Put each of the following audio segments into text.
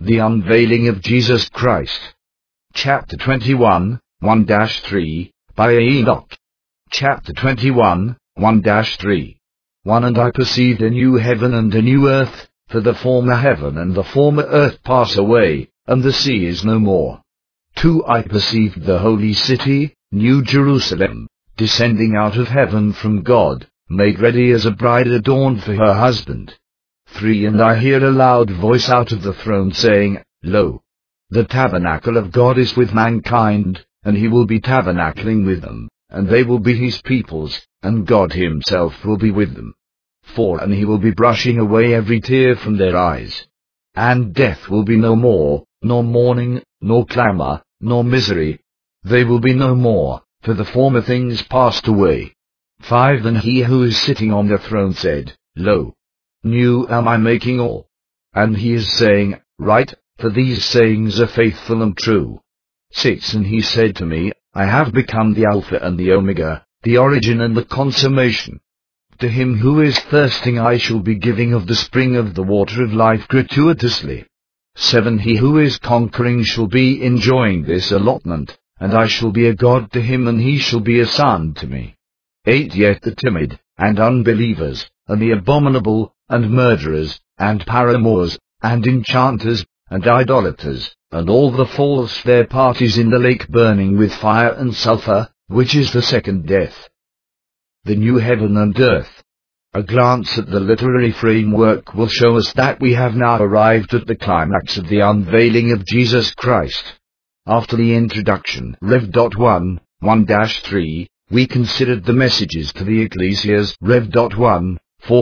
The Unveiling of Jesus Christ. Chapter 21, 1-3, by Enoch. Chapter 21, 1-3. 1 And I perceived a new heaven and a new earth, for the former heaven and the former earth pass away, and the sea is no more. 2 I perceived the holy city, New Jerusalem, descending out of heaven from God, made ready as a bride adorned for her husband. 3 And I hear a loud voice out of the throne saying, Lo! The tabernacle of God is with mankind, and he will be tabernacling with them, and they will be his peoples, and God himself will be with them. 4 And he will be brushing away every tear from their eyes. And death will be no more, nor mourning, nor clamor, nor misery. They will be no more, for the former things passed away. 5 And he who is sitting on the throne said, Lo! New am I making all. And he is saying, Write, for these sayings are faithful and true. 6 And he said to me, I have become the Alpha and the Omega, the origin and the consummation. To him who is thirsting I shall be giving of the spring of the water of life gratuitously. 7 He who is conquering shall be enjoying this allotment, and I shall be a God to him and he shall be a son to me. 8 Yet the timid, and unbelievers, and the abominable, and murderers, and paramours, and enchanters, and idolaters, and all the false their part is in the lake burning with fire and sulphur, which is the second death. The new heaven and earth. A glance at the literary framework will show us that we have now arrived at the climax of the unveiling of Jesus Christ. After the introduction, Rev. 1, 1-3, we considered the messages to the ecclesias, Rev. 1,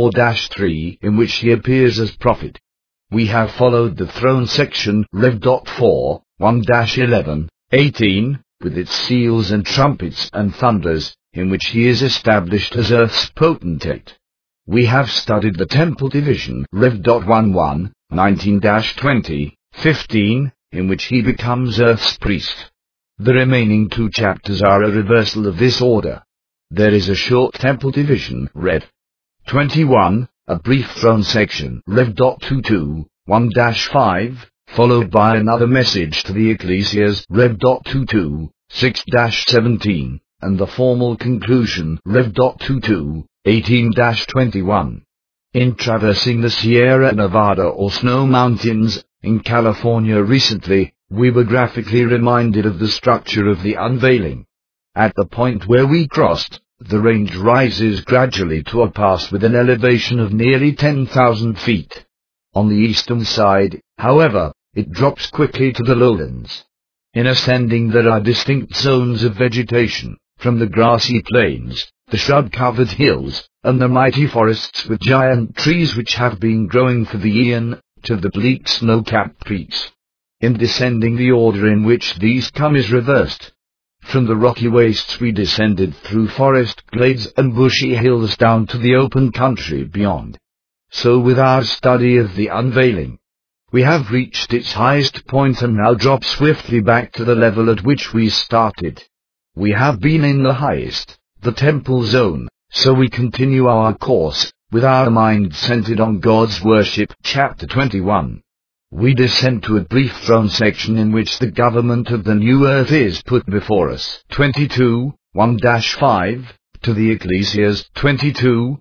4-3, in which he appears as prophet. We have followed the throne section, Rev. 4, 1-11, 18, with its seals and trumpets and thunders, in which he is established as earth's potentate. We have studied the temple division, Rev. 1, 19-20, 15, in which he becomes earth's priest. The remaining 2 chapters are a reversal of this order. There is a short temple division, Rev. 21, a brief throne section, Rev. 22, 1-5, followed by another message to the ecclesias, Rev. 22, 6-17, and the formal conclusion, Rev. 22, 18-21. In traversing the Sierra Nevada or Snow Mountains, in California recently, we were graphically reminded of the structure of the unveiling. At the point where we crossed, the range rises gradually to a pass with an elevation of nearly 10,000 feet. On the eastern side, however, it drops quickly to the lowlands. In ascending there are distinct zones of vegetation, from the grassy plains, the shrub-covered hills, and the mighty forests with giant trees which have been growing for the eon, to the bleak snow-capped peaks. In descending the order in which these come is reversed. From the rocky wastes we descended through forest glades and bushy hills down to the open country beyond. So with our study of the unveiling, we have reached its highest point and now drop swiftly back to the level at which we started. We have been in the highest, the temple zone, so we continue our course, with our mind centered on God's worship. Chapter 21. We descend to a brief throne section in which the government of the new earth is put before us. 22, 1-5, to the ecclesias, 22,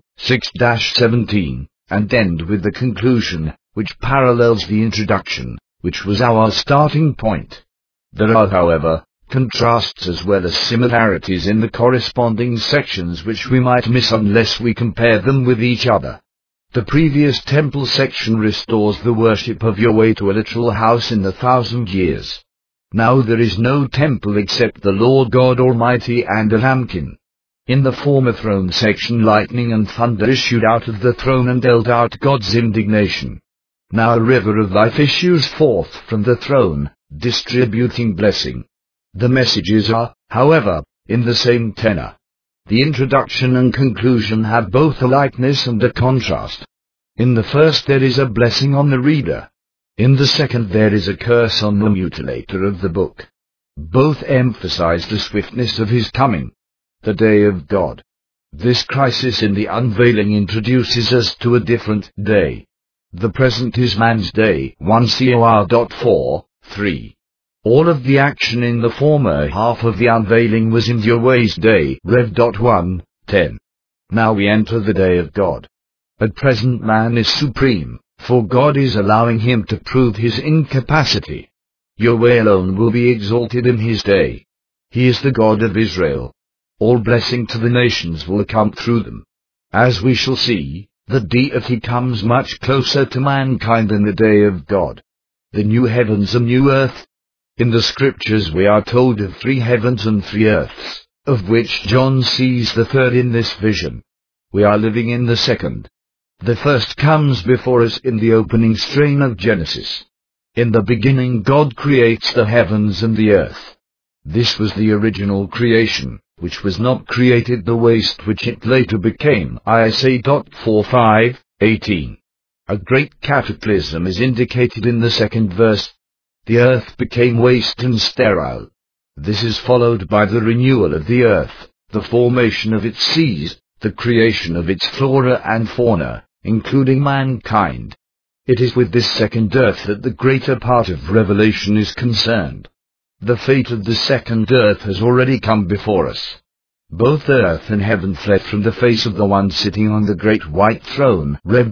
6-17, and end with the conclusion, which parallels the introduction, which was our starting point. There are, however, contrasts as well as similarities in the corresponding sections which we might miss unless we compare them with each other. The previous temple section restores the worship of Yahweh to a literal house in 1,000 years. Now there is no temple except the Lord God Almighty and a lambkin. In the former throne section lightning and thunder issued out of the throne and dealt out God's indignation. Now a river of life issues forth from the throne, distributing blessing. The messages are, however, in the same tenor. The introduction and conclusion have both a likeness and a contrast. In the first there is a blessing on the reader. In the second there is a curse on the mutilator of the book. Both emphasize the swiftness of his coming, the day of God. This crisis in the unveiling introduces us to a different day. The present is man's day. 1 Cor. 4, 3. All of the action in the former half of the unveiling was in Yahweh's day. Rev. 1, 10. Now we enter the day of God. At present man is supreme, for God is allowing him to prove his incapacity. Yahweh alone will be exalted in his day. He is the God of Israel. All blessing to the nations will come through them. As we shall see, the deity comes much closer to mankind in the day of God. The new heavens and new earth. In the scriptures we are told of 3 heavens and 3 earths, of which John sees the third in this vision. We are living in the second. The first comes before us in the opening strain of Genesis. In the beginning God creates the heavens and the earth. This was the original creation, which was not created the waste which it later became. Isaiah 4:5-18. A great cataclysm is indicated in the second verse. The earth became waste and sterile. This is followed by the renewal of the earth, the formation of its seas, the creation of its flora and fauna, including mankind. It is with this second earth that the greater part of Revelation is concerned. The fate of the second earth has already come before us. Both earth and heaven fled from the face of the one sitting on the great white throne. Rev.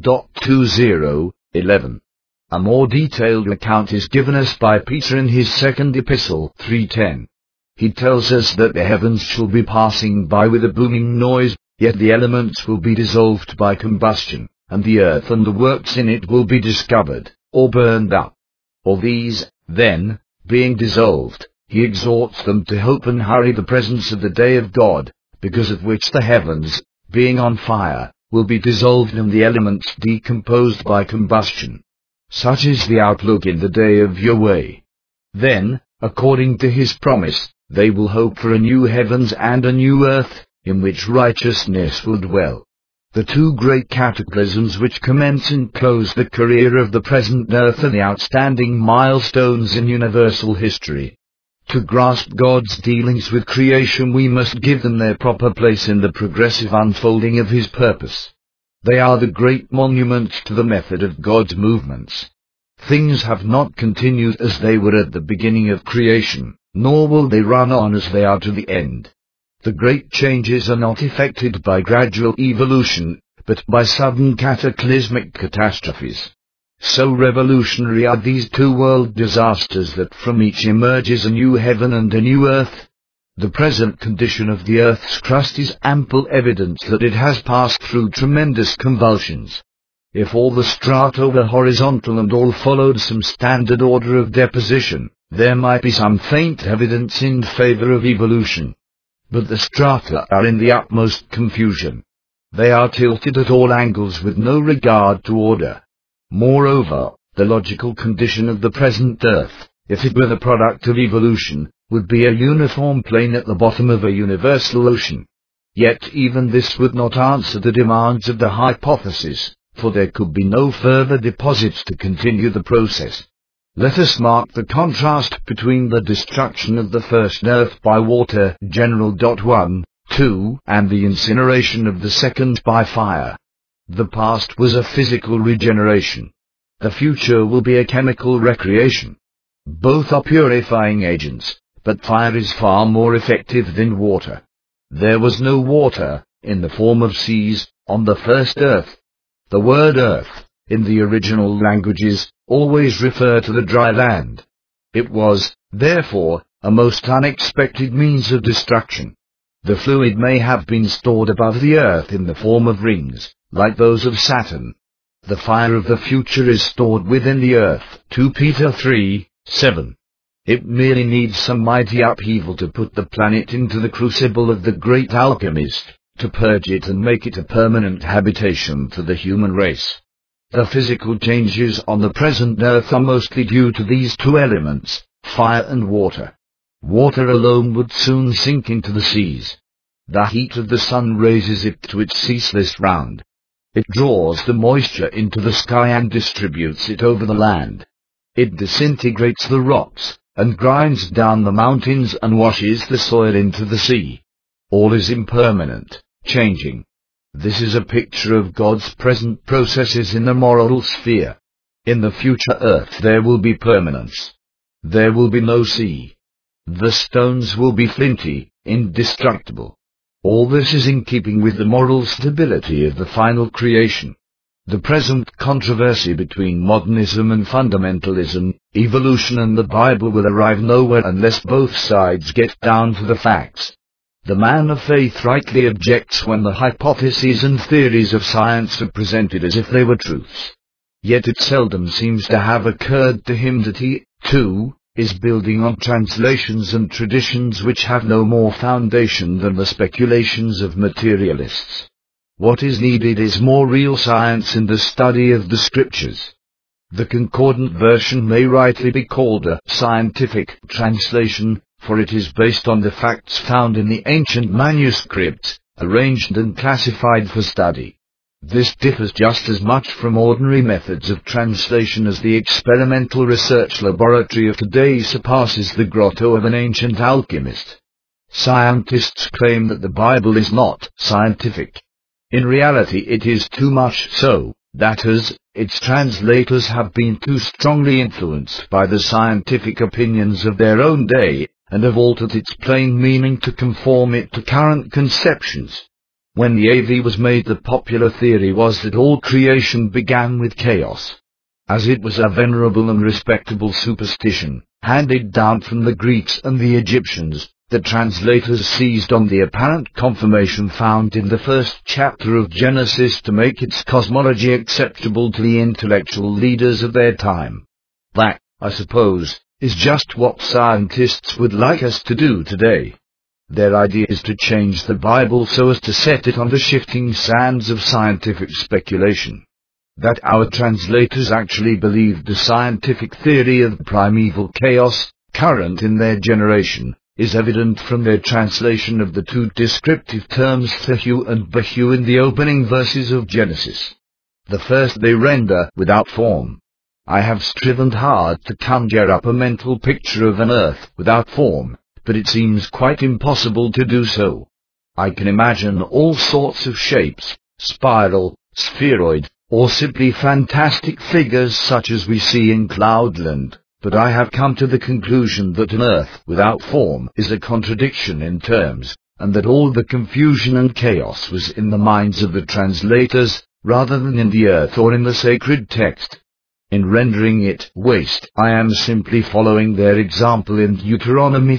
20:11. A more detailed account is given us by Peter in his second epistle, 3:10. He tells us that the heavens shall be passing by with a booming noise, yet the elements will be dissolved by combustion, and the earth and the works in it will be discovered, or burned up. All these, then, being dissolved, he exhorts them to hope and hurry the presence of the day of God, because of which the heavens, being on fire, will be dissolved and the elements decomposed by combustion. Such is the outlook in the day of Yahweh. Then, according to his promise, they will hope for a new heavens and a new earth, in which righteousness will dwell. The 2 great cataclysms which commence and close the career of the present earth are the outstanding milestones in universal history. To grasp God's dealings with creation we must give them their proper place in the progressive unfolding of his purpose. They are the great monuments to the method of God's movements. Things have not continued as they were at the beginning of creation, nor will they run on as they are to the end. The great changes are not effected by gradual evolution, but by sudden cataclysmic catastrophes. So revolutionary are these 2 world disasters that from each emerges a new heaven and a new earth. The present condition of the earth's crust is ample evidence that it has passed through tremendous convulsions. If all the strata were horizontal and all followed some standard order of deposition, there might be some faint evidence in favor of evolution. But the strata are in the utmost confusion. They are tilted at all angles with no regard to order. Moreover, the logical condition of the present earth, if it were the product of evolution, would be a uniform plane at the bottom of a universal ocean. Yet even this would not answer the demands of the hypothesis, for there could be no further deposits to continue the process. Let us mark the contrast between the destruction of the first earth by water, General 1, 2, and the incineration of the second by fire. The past was a physical regeneration. The future will be a chemical recreation. Both are purifying agents, but fire is far more effective than water. There was no water, in the form of seas, on the first earth. The word earth, in the original languages, always refer to the dry land. It was, therefore, a most unexpected means of destruction. The fluid may have been stored above the earth in the form of rings, like those of Saturn. The fire of the future is stored within the earth, 2 Peter 3:7. It merely needs some mighty upheaval to put the planet into the crucible of the great alchemist, to purge it and make it a permanent habitation for the human race. The physical changes on the present earth are mostly due to these 2 elements, fire and water. Water alone would soon sink into the seas. The heat of the sun raises it to its ceaseless round. It draws the moisture into the sky and distributes it over the land. It disintegrates the rocks, and grinds down the mountains and washes the soil into the sea. All is impermanent, changing. This is a picture of God's present processes in the moral sphere. In the future earth there will be permanence. There will be no sea. The stones will be flinty, indestructible. All this is in keeping with the moral stability of the final creation. The present controversy between modernism and fundamentalism, evolution and the Bible will arrive nowhere unless both sides get down to the facts. The man of faith rightly objects when the hypotheses and theories of science are presented as if they were truths. Yet it seldom seems to have occurred to him that he, too, is building on translations and traditions which have no more foundation than the speculations of materialists. What is needed is more real science in the study of the Scriptures. The Concordant version may rightly be called a scientific translation, for it is based on the facts found in the ancient manuscripts, arranged and classified for study. This differs just as much from ordinary methods of translation as the experimental research laboratory of today surpasses the grotto of an ancient alchemist. Scientists claim that the Bible is not scientific. In reality it is too much so, that is, its translators have been too strongly influenced by the scientific opinions of their own day, and have altered its plain meaning to conform it to current conceptions. When the AV was made, the popular theory was that all creation began with chaos. As it was a venerable and respectable superstition, handed down from the Greeks and the Egyptians, the translators seized on the apparent confirmation found in the first chapter of Genesis to make its cosmology acceptable to the intellectual leaders of their time. That, I suppose, is just what scientists would like us to do today. Their idea is to change the Bible so as to set it on the shifting sands of scientific speculation. That our translators actually believed the scientific theory of primeval chaos, current in their generation, is evident from their translation of the two descriptive terms Thehu and Behu in the opening verses of Genesis. The first they render without form. I have striven hard to conjure up a mental picture of an earth without form, but it seems quite impossible to do so. I can imagine all sorts of shapes, spiral, spheroid, or simply fantastic figures such as we see in Cloudland, but I have come to the conclusion that an earth without form is a contradiction in terms, and that all the confusion and chaos was in the minds of the translators, rather than in the earth or in the sacred text. In rendering it waste, I am simply following their example in Deuteronomy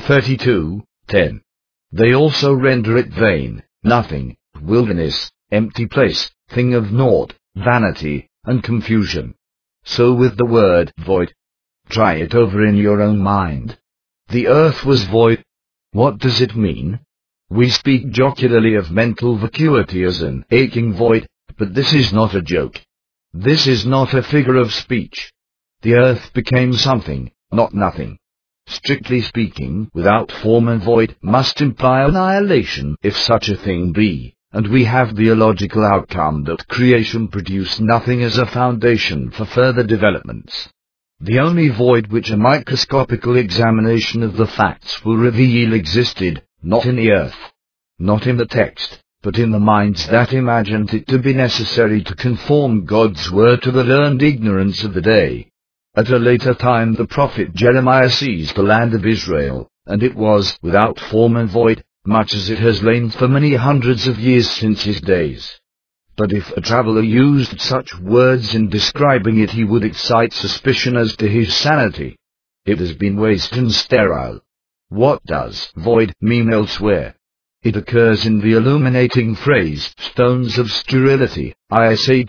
32:10. They also render it vain, nothing, wilderness, empty place, thing of naught, vanity, and confusion. So with the word void. Try it over in your own mind. The earth was void. What does it mean? We speak jocularly of mental vacuity as an aching void, but this is not a joke. This is not a figure of speech. The earth became something, not nothing. Strictly speaking, without form and void must imply annihilation if such a thing be, and we have the illogical outcome that creation produced nothing as a foundation for further developments. The only void which a microscopical examination of the facts will reveal existed, not in the earth, not in the text, but in the minds that imagined it to be necessary to conform God's word to the learned ignorance of the day. At a later time the prophet Jeremiah sees the land of Israel, and it was without form and void, much as it has lain for many hundreds of years since his days. But if a traveller used such words in describing it, he would excite suspicion as to his sanity. It has been waste and sterile. What does void mean elsewhere? It occurs in the illuminating phrase, stones of sterility, Isa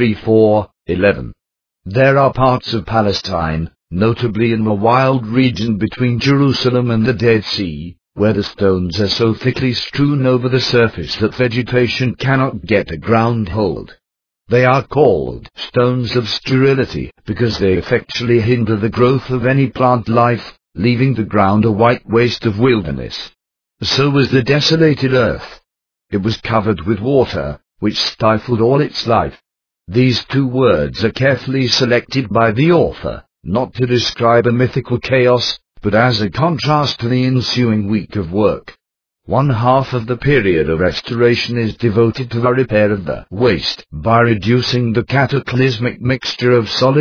34:11. There are parts of Palestine, notably in the wild region between Jerusalem and the Dead Sea, where the stones are so thickly strewn over the surface that vegetation cannot get a ground hold. They are called stones of sterility because they effectually hinder the growth of any plant life, leaving the ground a white waste of wilderness. So was the desolated earth. It was covered with water, which stifled all its life. These two words are carefully selected by the author, not to describe a mythical chaos, but as a contrast to the ensuing week of work. One half of the period of restoration is devoted to the repair of the waste, by reducing the cataclysmic mixture of solids,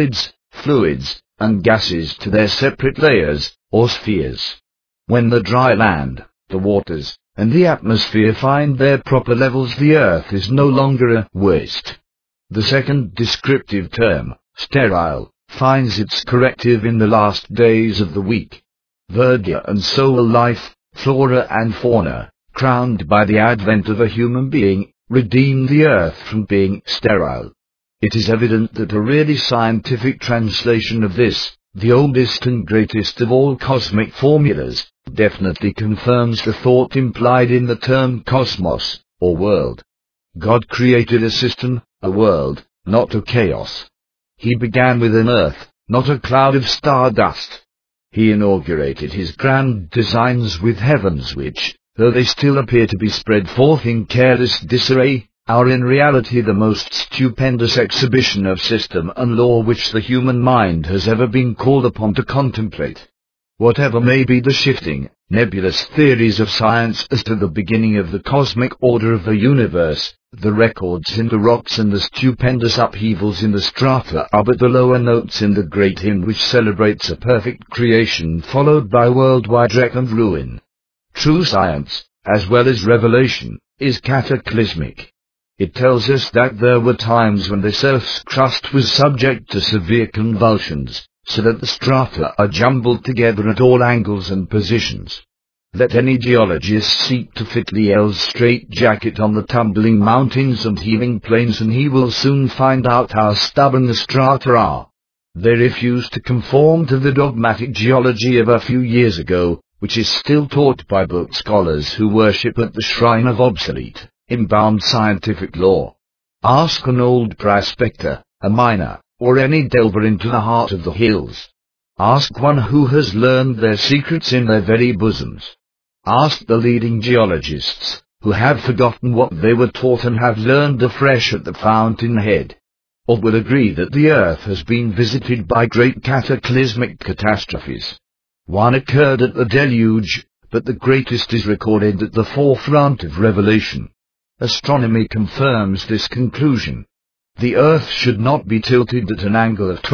fluids, and gases to their separate layers, or spheres. When the dry land, the waters, and the atmosphere find their proper levels, the earth is no longer a waste. The second descriptive term, sterile, finds its corrective in the last days of the week. Verdure and soul life, flora and fauna, crowned by the advent of a human being, redeem the earth from being sterile. It is evident that a really scientific translation of this, the oldest and greatest of all cosmic formulas, definitely confirms the thought implied in the term cosmos, or world. God created a system, a world, not a chaos. He began with an earth, not a cloud of stardust. He inaugurated his grand designs with heavens which, though they still appear to be spread forth in careless disarray, are in reality the most stupendous exhibition of system and law which the human mind has ever been called upon to contemplate. Whatever may be the shifting, nebulous theories of science as to the beginning of the cosmic order of the universe, the records in the rocks and the stupendous upheavals in the strata are but the lower notes in the great hymn which celebrates a perfect creation followed by worldwide wreck and ruin. True science, as well as revelation, is cataclysmic. It tells us that there were times when this earth's crust was subject to severe convulsions, so that the strata are jumbled together at all angles and positions. Let any geologist seek to fit Lyell's straitjacket on the tumbling mountains and heaving plains, and he will soon find out how stubborn the strata are. They refuse to conform to the dogmatic geology of a few years ago, which is still taught by book scholars who worship at the shrine of obsolete, embalmed scientific law. Ask an old prospector, a miner, or any delver into the heart of the hills. Ask one who has learned their secrets in their very bosoms. Ask the leading geologists, who have forgotten what they were taught and have learned afresh at the fountainhead. All will agree that the earth has been visited by great cataclysmic catastrophes. One occurred at the deluge, but the greatest is recorded at the forefront of Revelation. Astronomy confirms this conclusion. The earth should not be tilted at an angle of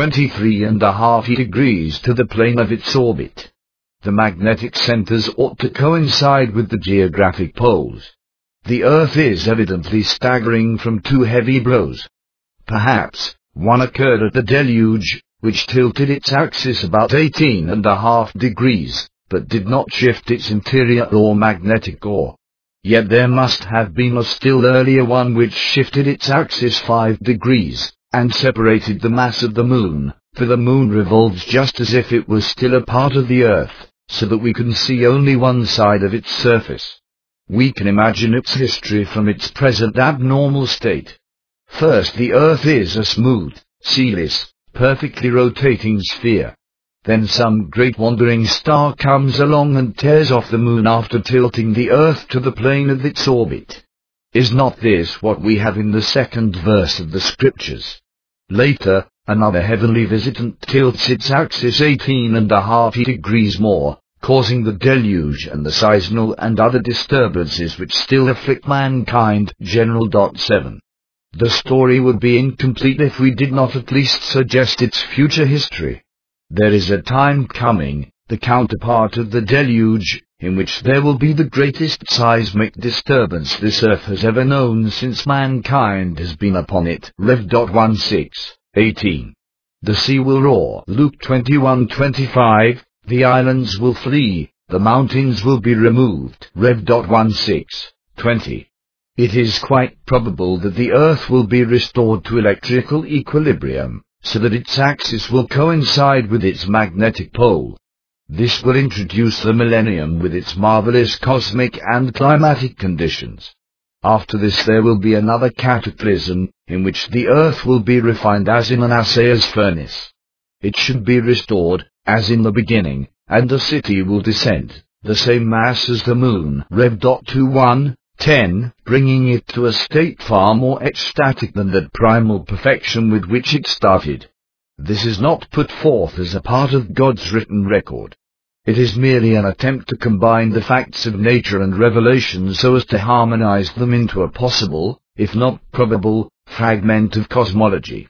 23.5 degrees to the plane of its orbit. The magnetic centers ought to coincide with the geographic poles. The earth is evidently staggering from two heavy blows. Perhaps one occurred at the deluge, which tilted its axis about 18.5 degrees, but did not shift its interior or magnetic core. Yet there must have been a still earlier one which shifted its axis 5 degrees, and separated the mass of the moon, for the moon revolves just as if it was still a part of the earth, so that we can see only one side of its surface. We can imagine its history from its present abnormal state. First, the earth is a smooth, sealess, perfectly rotating sphere. Then some great wandering star comes along and tears off the moon after tilting the earth to the plane of its orbit. Is not this what we have in the second verse of the scriptures? Later, another heavenly visitant tilts its axis 18.5 degrees more, causing the deluge and the seismal and other disturbances which still afflict mankind. General. 7. The story would be incomplete if we did not at least suggest its future history. There is a time coming, the counterpart of the deluge, in which there will be the greatest seismic disturbance this earth has ever known since mankind has been upon it. Rev. 16:18. The sea will roar. Luke 21:25. The islands will flee, the mountains will be removed. Rev. 16:20. It is quite probable that the earth will be restored to electrical equilibrium, so that its axis will coincide with its magnetic pole. This will introduce the millennium with its marvelous cosmic and climatic conditions. After this there will be another cataclysm, in which the earth will be refined as in an assayer's furnace. It should be restored, as in the beginning, and the city will descend, the same mass as the moon. Rev. 21:10, bringing it to a state far more ecstatic than that primal perfection with which it started. This is not put forth as a part of God's written record. It is merely an attempt to combine the facts of nature and revelation so as to harmonize them into a possible, if not probable, fragment of cosmology.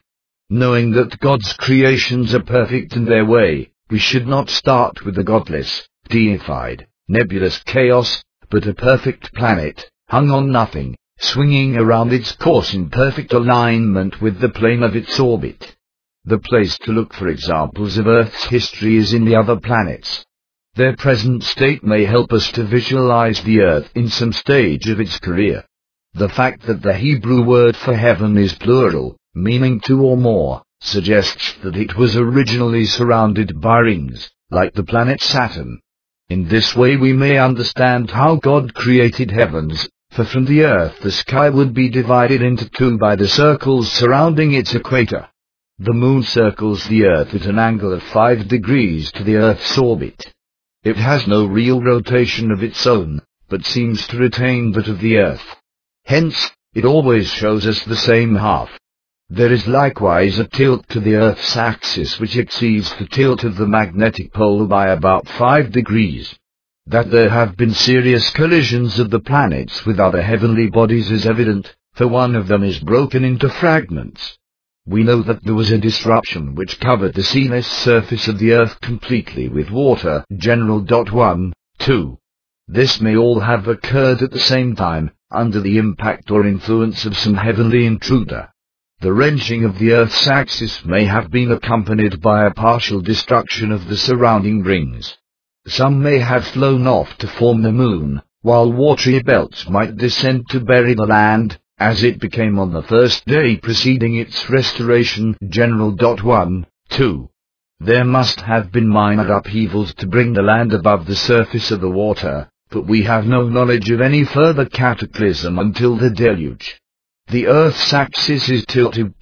Knowing that God's creations are perfect in their way, we should not start with the godless, deified, nebulous chaos, but a perfect planet, hung on nothing, swinging around its course in perfect alignment with the plane of its orbit. The place to look for examples of Earth's history is in the other planets. Their present state may help us to visualize the Earth in some stage of its career. The fact that the Hebrew word for heaven is plural, meaning two or more, suggests that it was originally surrounded by rings, like the planet Saturn. In this way we may understand how God created heavens, for from the Earth the sky would be divided into two by the circles surrounding its equator. The Moon circles the Earth at an angle of 5 degrees to the Earth's orbit. It has no real rotation of its own, but seems to retain that of the Earth. Hence, it always shows us the same half. There is likewise a tilt to the Earth's axis which exceeds the tilt of the magnetic pole by about 5 degrees. That there have been serious collisions of the planets with other heavenly bodies is evident, for one of them is broken into fragments. We know that there was a disruption which covered the sealess surface of the Earth completely with water, General. 1, 2. This may all have occurred at the same time, under the impact or influence of some heavenly intruder. The wrenching of the Earth's axis may have been accompanied by a partial destruction of the surrounding rings. Some may have flown off to form the Moon, while watery belts might descend to bury the land, as it became on the first day preceding its restoration. General. 1, 2. There must have been minor upheavals to bring the land above the surface of the water, but we have no knowledge of any further cataclysm until the deluge. The Earth's axis is tilted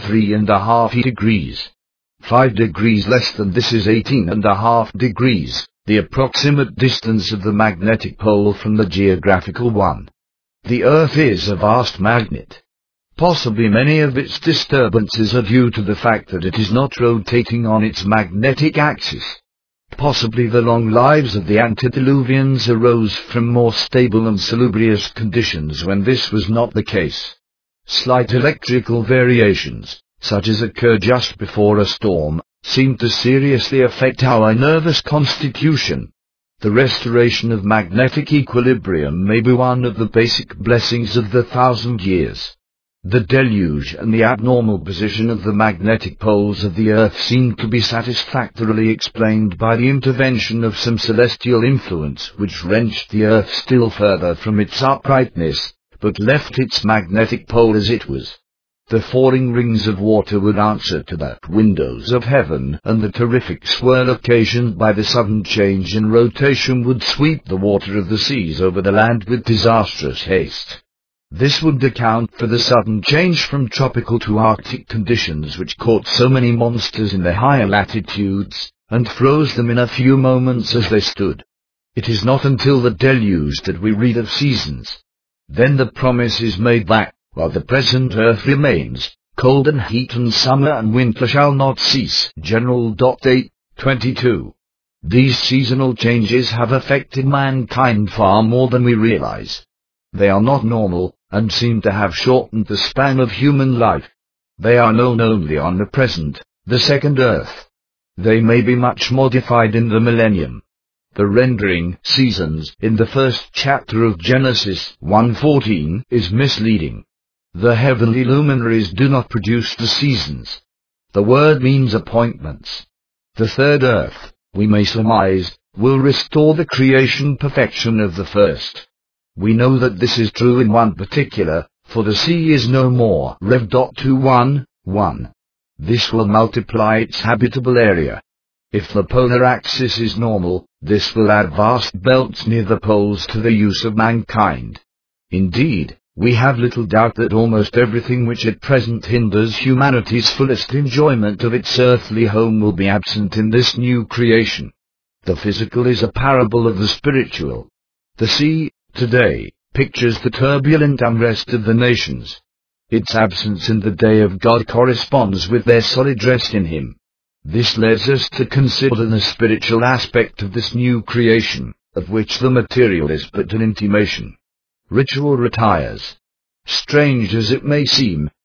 23.5 degrees. 5 degrees less than this is 18.5 degrees, the approximate distance of the magnetic pole from the geographical one. The Earth is a vast magnet. Possibly many of its disturbances are due to the fact that it is not rotating on its magnetic axis. Possibly the long lives of the antediluvians arose from more stable and salubrious conditions when this was not the case. Slight electrical variations, such as occur just before a storm, seem to seriously affect our nervous constitution. The restoration of magnetic equilibrium may be one of the basic blessings of the 1,000 years. The deluge and the abnormal position of the magnetic poles of the Earth seem to be satisfactorily explained by the intervention of some celestial influence which wrenched the Earth still further from its uprightness, but left its magnetic pole as it was. The falling rings of water would answer to the windows of heaven, and the terrific swirl occasioned by the sudden change in rotation would sweep the water of the seas over the land with disastrous haste. This would account for the sudden change from tropical to arctic conditions which caught so many monsters in the higher latitudes, and froze them in a few moments as they stood. It is not until the deluge that we read of seasons. Then the promise is made that, while the present Earth remains, cold and heat and summer and winter shall not cease. General. 8, 22. These seasonal changes have affected mankind far more than we realize. They are not normal, and seem to have shortened the span of human life. They are known only on the present, the second Earth. They may be much modified in the millennium. The rendering, seasons, in the first chapter of Genesis 1:14 is misleading. The heavenly luminaries do not produce the seasons. The word means appointments. The third Earth, we may surmise, will restore the creation perfection of the first. We know that this is true in one particular, for the sea is no more. Rev. 2:1:1. This will multiply its habitable area. If the polar axis is normal, this will add vast belts near the poles to the use of mankind. Indeed, we have little doubt that almost everything which at present hinders humanity's fullest enjoyment of its earthly home will be absent in this new creation. The physical is a parable of the spiritual. The sea, today, pictures the turbulent unrest of the nations. Its absence in the day of God corresponds with their solid rest in Him. This leads us to consider the spiritual aspect of this new creation, of which the material is but an intimation. Ritual retires. Strange as it may seem,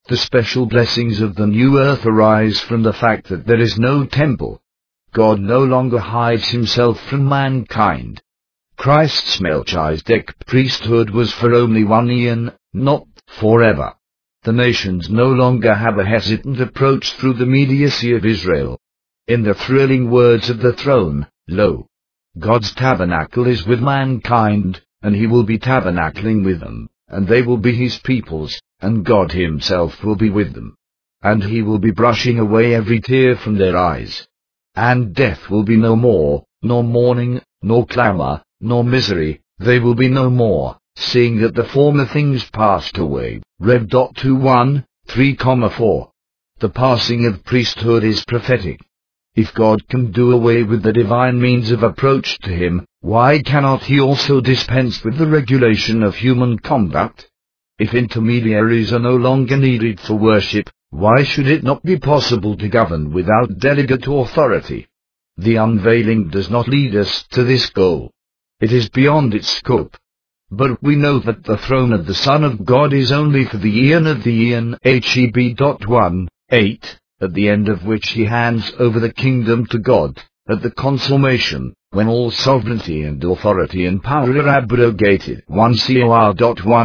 The special blessings of the new earth arise from the fact that there is no temple. God no longer hides himself from mankind. Christ's Melchizedek priesthood was for only 1 eon, not forever. The nations no longer have a hesitant approach through the mediacy of Israel. In the thrilling words of the throne, lo, God's tabernacle is with mankind, and he will be tabernacling with them, and they will be his peoples, and God himself will be with them. And he will be brushing away every tear from their eyes. And death will be no more, nor mourning, nor clamor, nor misery, they will be no more, seeing that the former things passed away. Rev. 2:1, 3,4. The passing of priesthood is prophetic. If God can do away with the divine means of approach to him, why cannot he also dispense with the regulation of human conduct? If intermediaries are no longer needed for worship, why should it not be possible to govern without delegate authority? The unveiling does not lead us to this goal. It is beyond its scope. But we know that the throne of the Son of God is only for the eon of the eon, Heb. 1:8, at the end of which he hands over the kingdom to God, at the consummation, when all sovereignty and authority and power are abrogated. 1 Cor.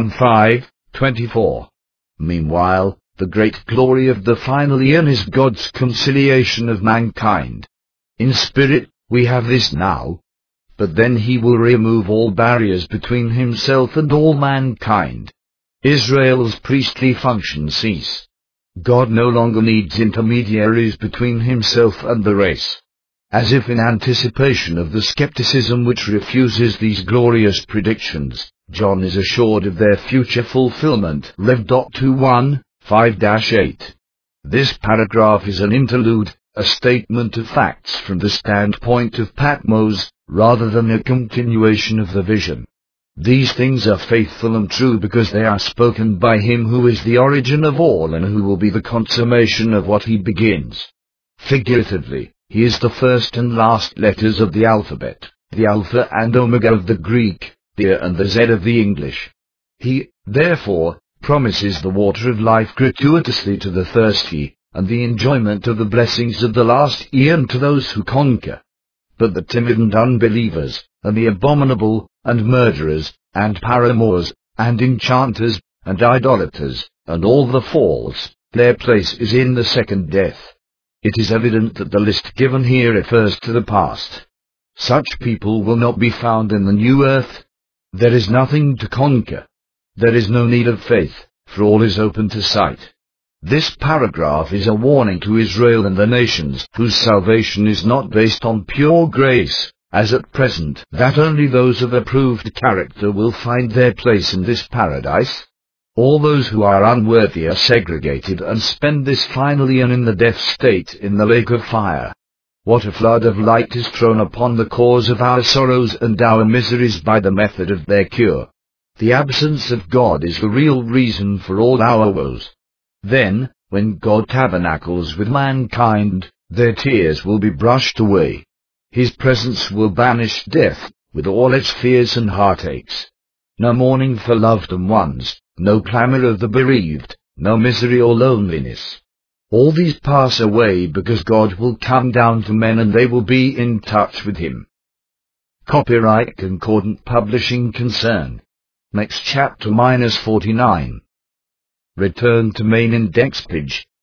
1:5-24. Meanwhile, the great glory of the final eon is God's conciliation of mankind. In spirit, we have this now. But then he will remove all barriers between himself and all mankind. Israel's priestly functions cease. God no longer needs intermediaries between himself and the race. As if in anticipation of the skepticism which refuses these glorious predictions, John is assured of their future fulfillment. Rev. 2:1, 5-8. This paragraph is an interlude, a statement of facts from the standpoint of Patmos, rather than a continuation of the vision. These things are faithful and true because they are spoken by him who is the origin of all and who will be the consummation of what he begins. Figuratively, he is the first and last letters of the alphabet, the Alpha and Omega of the Greek, the A and the Z of the English. He, therefore, promises the water of life gratuitously to the thirsty, and the enjoyment of the blessings of the last eon to those who conquer. But the timid and unbelievers, and the abominable, and murderers, and paramours, and enchanters, and idolaters, and all the false, their place is in the second death. It is evident that the list given here refers to the past. Such people will not be found in the new earth. There is nothing to conquer. There is no need of faith, for all is open to sight. This paragraph is a warning to Israel and the nations whose salvation is not based on pure grace, as at present, that only those of approved character will find their place in this paradise. All those who are unworthy are segregated and spend this final eon in the death state in the lake of fire. What a flood of light is thrown upon the cause of our sorrows and our miseries by the method of their cure. The absence of God is the real reason for all our woes. Then, when God tabernacles with mankind, their tears will be brushed away. His presence will banish death, with all its fears and heartaches. No mourning for loved ones, no clamor of the bereaved, no misery or loneliness. All these pass away because God will come down to men and they will be in touch with him. Copyright Concordant Publishing Concern. Next chapter -49. Return to main index page.